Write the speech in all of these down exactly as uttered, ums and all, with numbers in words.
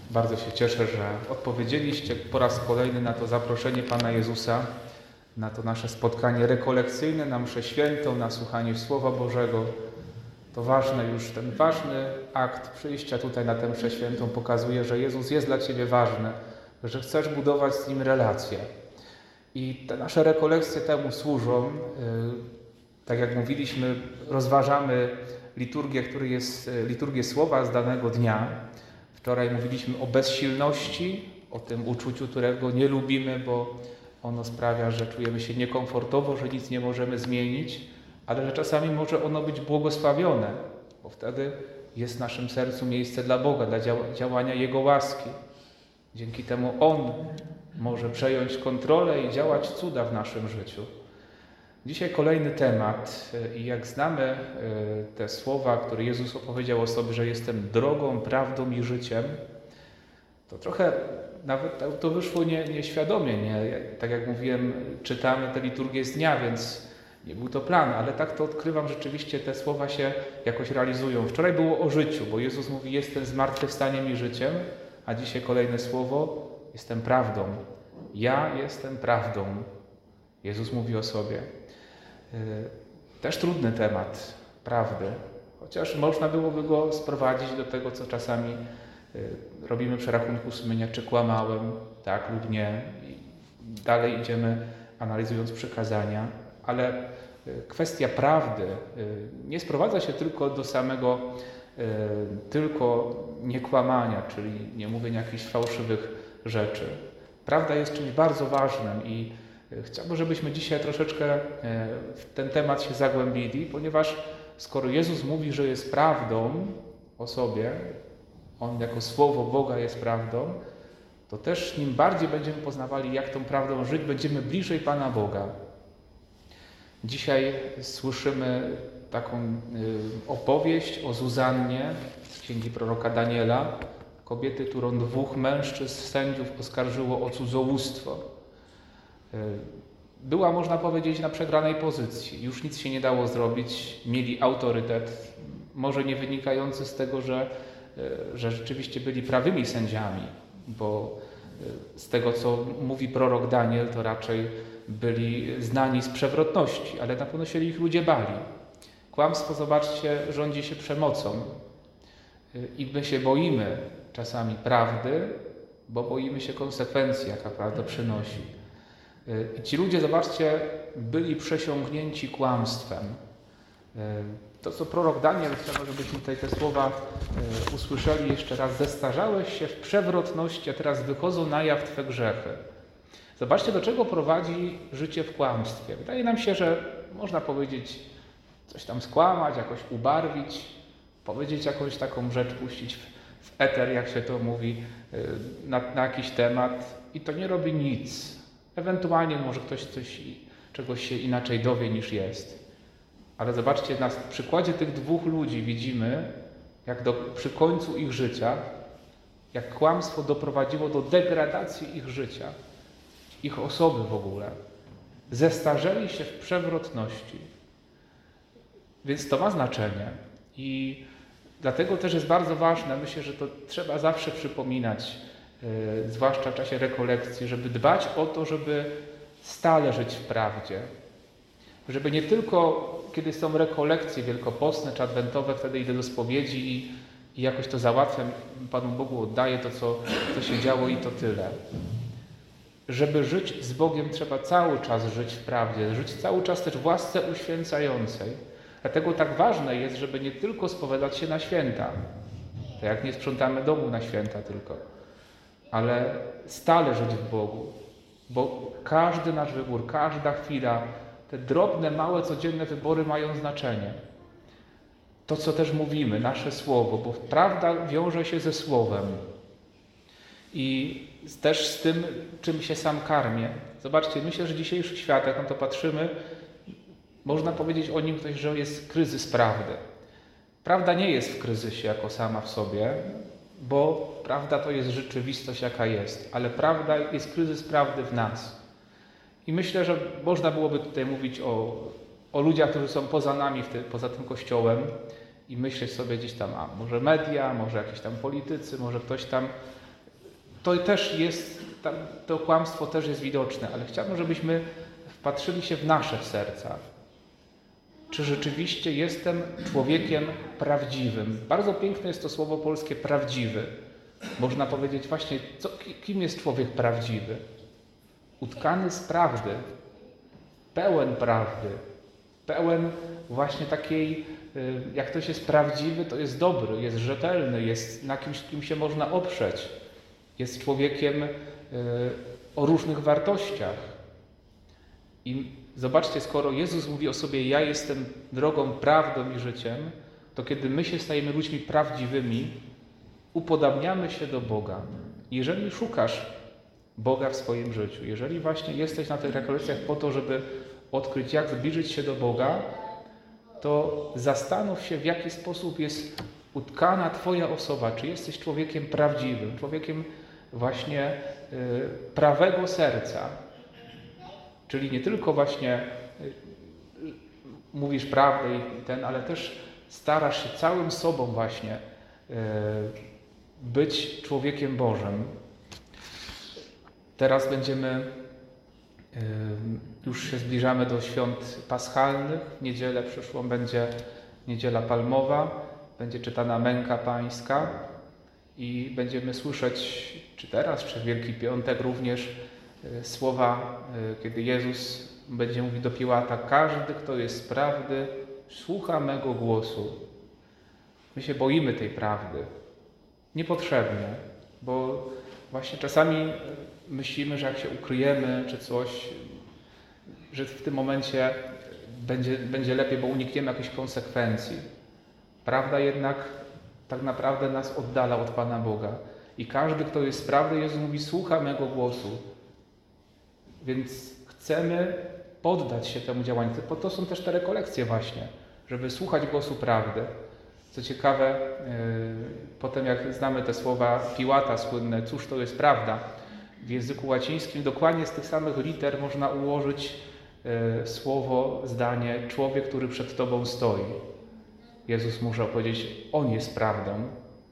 Bardzo się cieszę, że odpowiedzieliście po raz kolejny na to zaproszenie Pana Jezusa, na to nasze spotkanie rekolekcyjne, na mszę świętą, na słuchanie Słowa Bożego. To ważne już, ten ważny akt przyjścia tutaj na tę mszę świętą pokazuje, że Jezus jest dla Ciebie ważny, że chcesz budować z Nim relacje. I te nasze rekolekcje temu służą. Tak jak mówiliśmy, rozważamy liturgię, który jest liturgię Słowa z danego dnia. Wczoraj mówiliśmy o bezsilności, o tym uczuciu, którego nie lubimy, bo ono sprawia, że czujemy się niekomfortowo, że nic nie możemy zmienić, ale że czasami może ono być błogosławione, bo wtedy jest w naszym sercu miejsce dla Boga, dla działania Jego łaski. Dzięki temu On może przejąć kontrolę i działać cuda w naszym życiu. Dzisiaj kolejny temat i jak znamy te słowa, które Jezus opowiedział o sobie, że jestem drogą, prawdą i życiem, to trochę nawet to wyszło nie, nieświadomie. Nie? Tak jak mówiłem, czytamy tę liturgię z dnia, więc nie był to plan, ale tak to odkrywam, rzeczywiście te słowa się jakoś realizują. Wczoraj było o życiu, bo Jezus mówi, jestem zmartwychwstaniem i życiem, a dzisiaj kolejne słowo, jestem prawdą. Ja jestem prawdą. Jezus mówi o sobie. Też trudny temat prawdy, chociaż można byłoby go sprowadzić do tego, co czasami robimy przerachunku sumienia, czy kłamałem, tak lub nie. I dalej idziemy analizując przykazania, ale kwestia prawdy nie sprowadza się tylko do samego tylko niekłamania, czyli nie mówienia jakichś fałszywych rzeczy. Prawda jest czymś bardzo ważnym i chciałbym, żebyśmy dzisiaj troszeczkę w ten temat się zagłębili, ponieważ skoro Jezus mówi, że jest prawdą o sobie, On jako Słowo Boga jest prawdą, to też im bardziej będziemy poznawali, jak tą prawdą żyć, będziemy bliżej Pana Boga. Dzisiaj słyszymy taką opowieść o Zuzannie z księgi proroka Daniela, kobiety, którą dwóch mężczyzn, sędziów oskarżyło o cudzołóstwo. Była, można powiedzieć, na przegranej pozycji. Już nic się nie dało zrobić. Mieli autorytet, może nie wynikający z tego, że, że rzeczywiście byli prawymi sędziami, bo z tego, co mówi prorok Daniel, to raczej byli znani z przewrotności, ale na pewno się ich ludzie bali. Kłamstwo, zobaczcie, rządzi się przemocą i my się boimy czasami prawdy, bo boimy się konsekwencji, jaka prawda przynosi. I ci ludzie, zobaczcie, byli przesiągnięci kłamstwem. To, co prorok Daniel, chciałbym, żebyśmy tutaj te słowa usłyszeli jeszcze raz. Zestarzałeś się w przewrotności, a teraz wychodzą na jaw Twe grzechy. Zobaczcie, do czego prowadzi życie w kłamstwie. Wydaje nam się, że można powiedzieć, coś tam skłamać, jakoś ubarwić, powiedzieć jakąś taką rzecz, puścić w, w eter, jak się to mówi, na, na jakiś temat i to nie robi nic. Ewentualnie może ktoś coś, czegoś się inaczej dowie niż jest. Ale zobaczcie, na przykładzie tych dwóch ludzi widzimy, jak do, przy końcu ich życia, jak kłamstwo doprowadziło do degradacji ich życia, ich osoby w ogóle. Zestarzeli się w przewrotności. Więc to ma znaczenie. I dlatego też jest bardzo ważne, myślę, że to trzeba zawsze przypominać, Yy, zwłaszcza w czasie rekolekcji, żeby dbać o to, żeby stale żyć w prawdzie. Żeby nie tylko, kiedy są rekolekcje wielkopostne czy adwentowe, wtedy idę do spowiedzi i, i jakoś to załatwiam, Panu Bogu oddaję to, co, co się działo i to tyle. Żeby żyć z Bogiem, trzeba cały czas żyć w prawdzie, żyć cały czas też w łasce uświęcającej. Dlatego tak ważne jest, żeby nie tylko spowiadać się na święta, tak jak nie sprzątamy domu na święta tylko, ale stale żyć w Bogu, bo każdy nasz wybór, każda chwila, te drobne, małe, codzienne wybory mają znaczenie. To, co też mówimy, nasze słowo, bo prawda wiąże się ze słowem i też z tym, czym się sam karmię. Zobaczcie, myślę, że dzisiejszy świat, jak na to patrzymy, można powiedzieć o nim coś, że jest kryzys prawdy. Prawda nie jest w kryzysie jako sama w sobie, bo prawda to jest rzeczywistość, jaka jest, ale prawda jest kryzys prawdy w nas. I myślę, że można byłoby tutaj mówić o, o ludziach, którzy są poza nami, te, poza tym Kościołem i myśleć sobie gdzieś tam, a może media, może jakieś tam politycy, może ktoś tam to też jest, to kłamstwo też jest widoczne, ale chciałbym, żebyśmy wpatrzyli się w nasze serca. Czy rzeczywiście jestem człowiekiem prawdziwym? Bardzo piękne jest to słowo polskie prawdziwy. Można powiedzieć właśnie, co, kim jest człowiek prawdziwy? Utkany z prawdy, pełen prawdy, pełen właśnie takiej, jak ktoś jest prawdziwy, to jest dobry, jest rzetelny, jest na kimś, kim się można oprzeć. Jest człowiekiem o różnych wartościach. I zobaczcie, skoro Jezus mówi o sobie, ja jestem drogą, prawdą i życiem, to kiedy my się stajemy ludźmi prawdziwymi, upodabniamy się do Boga. Jeżeli szukasz Boga w swoim życiu, jeżeli właśnie jesteś na tych rekolekcjach po to, żeby odkryć, jak zbliżyć się do Boga, to zastanów się, w jaki sposób jest utkana Twoja osoba. Czy jesteś człowiekiem prawdziwym, człowiekiem właśnie y, prawego serca. Czyli nie tylko właśnie y, mówisz prawdę i ten, ale też starasz się całym sobą właśnie y, być człowiekiem Bożym. Teraz będziemy, już się zbliżamy do świąt paschalnych. W niedzielę przyszłą będzie Niedziela Palmowa, będzie czytana Męka Pańska i będziemy słyszeć, czy teraz, czy w Wielki Piątek również słowa, kiedy Jezus będzie mówił do Piłata: każdy, kto jest z prawdy, słucha mego głosu. My się boimy tej prawdy. Niepotrzebnie, bo właśnie czasami myślimy, że jak się ukryjemy czy coś, że w tym momencie będzie, będzie lepiej, bo unikniemy jakichś konsekwencji. Prawda jednak tak naprawdę nas oddala od Pana Boga. I każdy, kto jest z prawdy, Jezus mówi: słucha mego głosu. Więc chcemy poddać się temu działaniu. Po to są też te rekolekcje właśnie, żeby słuchać głosu prawdy. Co ciekawe, yy, potem jak znamy te słowa Piłata słynne, cóż to jest prawda, w języku łacińskim dokładnie z tych samych liter można ułożyć yy, słowo, zdanie człowiek, który przed Tobą stoi. Jezus może powiedzieć, On jest prawdą.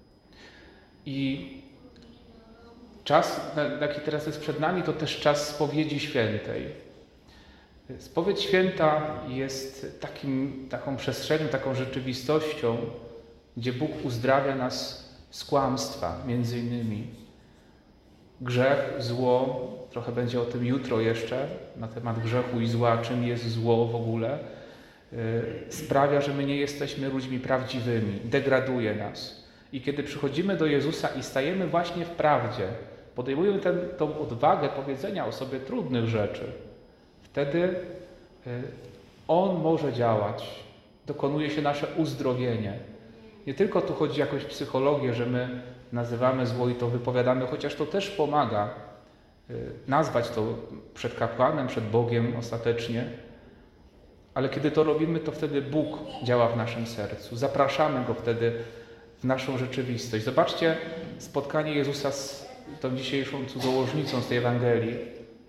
I czas, jaki teraz jest przed nami, to też czas spowiedzi świętej. Spowiedź święta jest takim, taką przestrzenią, taką rzeczywistością, gdzie Bóg uzdrawia nas z kłamstwa, między innymi. Grzech, zło, trochę będzie o tym jutro jeszcze, na temat grzechu i zła, czym jest zło w ogóle, yy, sprawia, że my nie jesteśmy ludźmi prawdziwymi, degraduje nas. I kiedy przychodzimy do Jezusa i stajemy właśnie w prawdzie, podejmujemy tę tą odwagę powiedzenia o sobie trudnych rzeczy, wtedy yy, On może działać, dokonuje się nasze uzdrowienie. Nie tylko tu chodzi o jakąś psychologię, że my nazywamy zło i to wypowiadamy, chociaż to też pomaga nazwać to przed kapłanem, przed Bogiem ostatecznie. Ale kiedy to robimy, to wtedy Bóg działa w naszym sercu. Zapraszamy Go wtedy w naszą rzeczywistość. Zobaczcie spotkanie Jezusa z tą dzisiejszą cudzołożnicą z tej Ewangelii.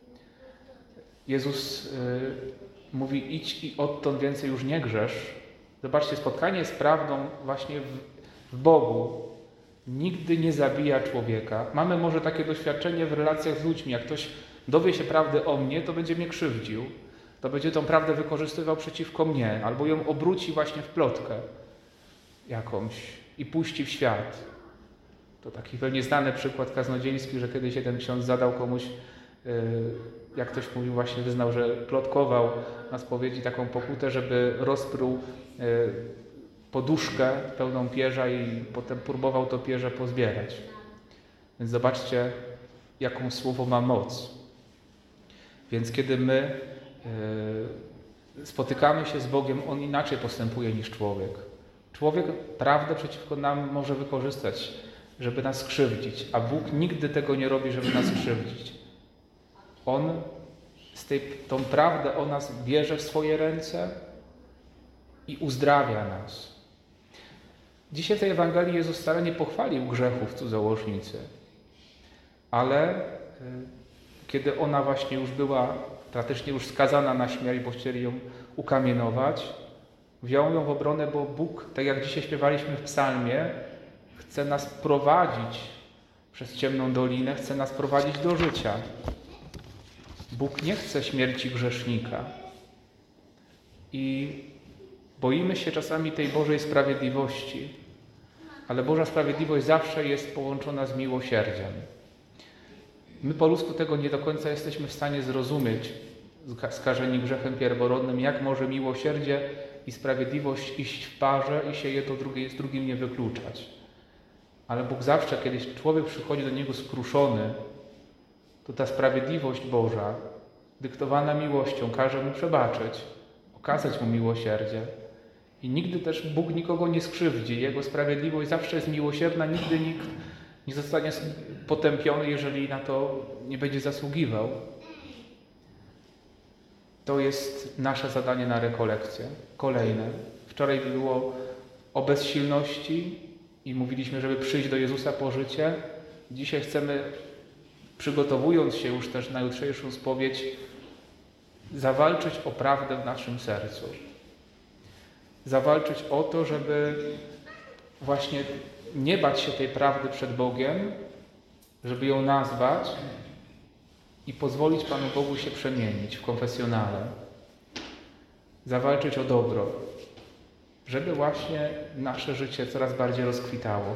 Jezus y, mówi: idź i odtąd więcej już nie grzesz. Zobaczcie, spotkanie z prawdą właśnie w, w Bogu nigdy nie zabija człowieka. Mamy może takie doświadczenie w relacjach z ludźmi. Jak ktoś dowie się prawdy o mnie, to będzie mnie krzywdził. To będzie tą prawdę wykorzystywał przeciwko mnie. Albo ją obróci właśnie w plotkę jakąś i puści w świat. To taki pewnie znany przykład kaznodziejski, że kiedyś jeden ksiądz zadał komuś, jak ktoś mówił, właśnie wyznał, że plotkował na spowiedzi, taką pokutę, żeby rozpruł poduszkę pełną pierza i potem próbował to pierze pozbierać. Więc zobaczcie, jaką słowo ma moc. Więc kiedy my yy, spotykamy się z Bogiem, On inaczej postępuje niż człowiek. Człowiek prawdę przeciwko nam może wykorzystać, żeby nas skrzywdzić, a Bóg nigdy tego nie robi, żeby nas skrzywdzić. On z tej, tą prawdę o nas bierze w swoje ręce i uzdrawia nas. Dzisiaj w tej Ewangelii Jezus wcale nie pochwalił grzechów cudzołożnicy, ale y, kiedy ona właśnie już była praktycznie już skazana na śmierć, bo chcieli ją ukamienować, wziął ją w obronę, bo Bóg, tak jak dzisiaj śpiewaliśmy w psalmie, chce nas prowadzić przez ciemną dolinę, chce nas prowadzić do życia. Bóg nie chce śmierci grzesznika. I boimy się czasami tej Bożej sprawiedliwości, ale Boża sprawiedliwość zawsze jest połączona z miłosierdziem. My po ludzku tego nie do końca jesteśmy w stanie zrozumieć, skażeni grzechem pierworodnym, jak może miłosierdzie i sprawiedliwość iść w parze i się jedno drugie z drugim nie wykluczać. Ale Bóg zawsze, kiedy człowiek przychodzi do Niego skruszony, to ta sprawiedliwość Boża, dyktowana miłością, każe mu przebaczyć, okazać mu miłosierdzie. I nigdy też Bóg nikogo nie skrzywdzi. Jego sprawiedliwość zawsze jest miłosierna, nigdy nikt nie zostanie potępiony, jeżeli na to nie będzie zasługiwał. To jest nasze zadanie na rekolekcję. Kolejne. Wczoraj było o bezsilności i mówiliśmy, żeby przyjść do Jezusa po życie. Dzisiaj chcemy, przygotowując się już też na jutrzejszą spowiedź, zawalczyć o prawdę w naszym sercu. Zawalczyć o to, żeby właśnie nie bać się tej prawdy przed Bogiem, żeby ją nazwać i pozwolić Panu Bogu się przemienić w konfesjonale. Zawalczyć o dobro, żeby właśnie nasze życie coraz bardziej rozkwitało.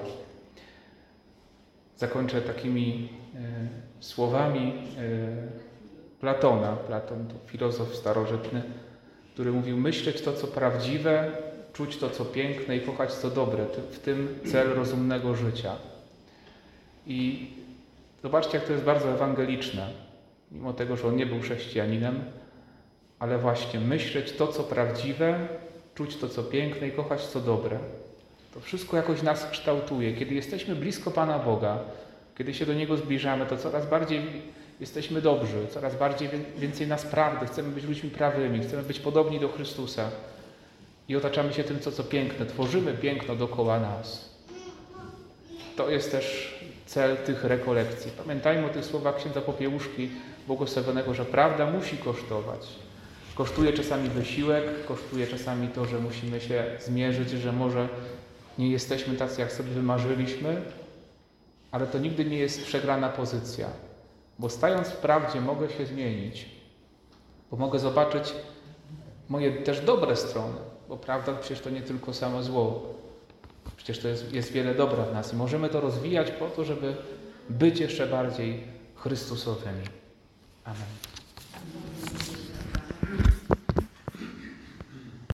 Zakończę takimi e, słowami e, Platona. Platon to filozof starożytny, który mówił: myśleć to, co prawdziwe, czuć to, co piękne i kochać, co dobre. W tym cel rozumnego życia. I zobaczcie, jak to jest bardzo ewangeliczne. Mimo tego, że on nie był chrześcijaninem, ale właśnie myśleć to, co prawdziwe, czuć to, co piękne i kochać, co dobre. To wszystko jakoś nas kształtuje. Kiedy jesteśmy blisko Pana Boga, kiedy się do Niego zbliżamy, to coraz bardziej jesteśmy dobrzy, coraz bardziej więcej nas prawdy. Chcemy być ludźmi prawymi, chcemy być podobni do Chrystusa. I otaczamy się tym, co, co piękne. Tworzymy piękno dookoła nas. To jest też cel tych rekolekcji. Pamiętajmy o tych słowach księdza Popiełuszki błogosławionego, że prawda musi kosztować. Kosztuje czasami wysiłek, kosztuje czasami to, że musimy się zmierzyć, że może nie jesteśmy tacy, jak sobie wymarzyliśmy, ale to nigdy nie jest przegrana pozycja. Bo stając w prawdzie mogę się zmienić, bo mogę zobaczyć moje też dobre strony, bo prawda przecież to nie tylko samo zło. Przecież to jest, jest wiele dobra w nas i możemy to rozwijać po to, żeby być jeszcze bardziej Chrystusowymi. Amen.